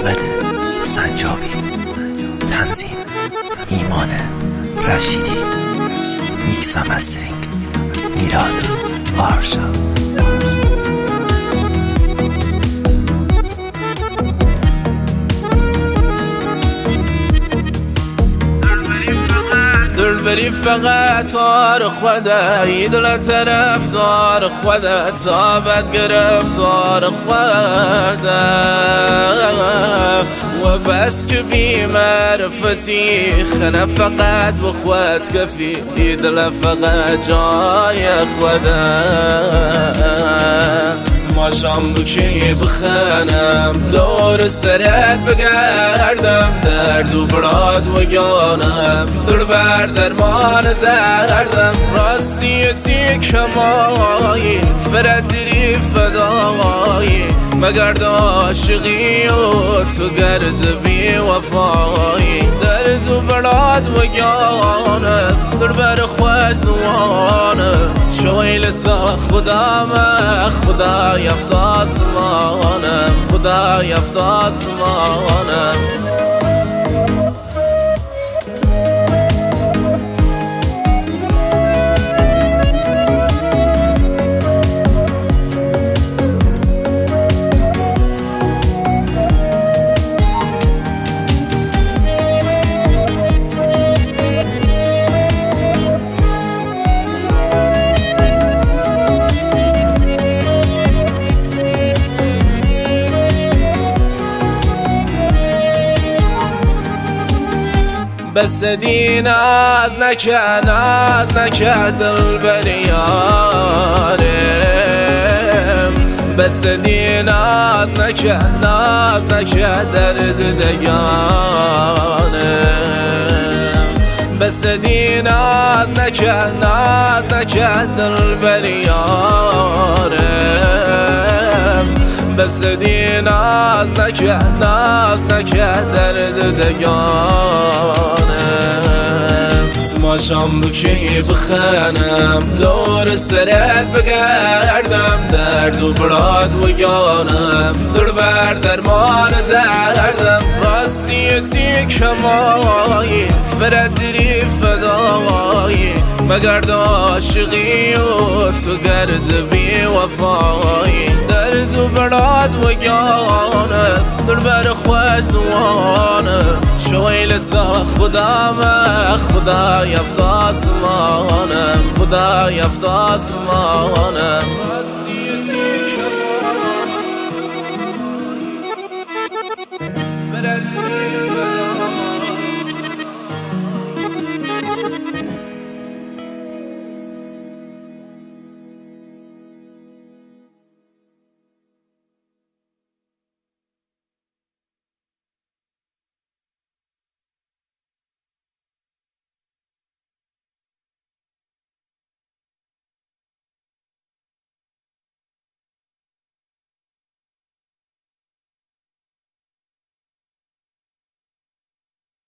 جاوید سنجابی، تنظیم ایمان رشیدی، میکس و مسترینگ میلاد آرشا. بری فقط کار خودت، دل طرفدار خودت، ثابت گرفتار خودت و بس که بی معرفتی خنه فقط به خودت کفی، دل فقط جای خودت. ماشام بکی بخنم دور سرت بگردم، درد و براد و گانم در بر درمان دردم. راستیتی کمایی فردری فدایی، مگرد عاشقی و تو گرد بی وفایی. درد و براد و گانم در بر خوزوانم، شویلتا خدا ما خدا یفت آسمانم، خدا یفت آسمانم. بس دی ناز نکرد دل بریارم، بس دی ناز نکرد درد دگانم. بس دی ناز نکرد دل بریارم، بس دی ناز نکرد درد دگانم. ماشام بکی بخنم دور سرت بگردم، درد و براد و گانم در بر درمان دردم. راستیتی کمایی فردری فدایی، مگرد عاشقی و تو گرد بی وفایی. درد و براد و گانم در بر خوزوانم، شویلتا خدا ما خدا یفت آسمانم، خدا یفت آسمانم.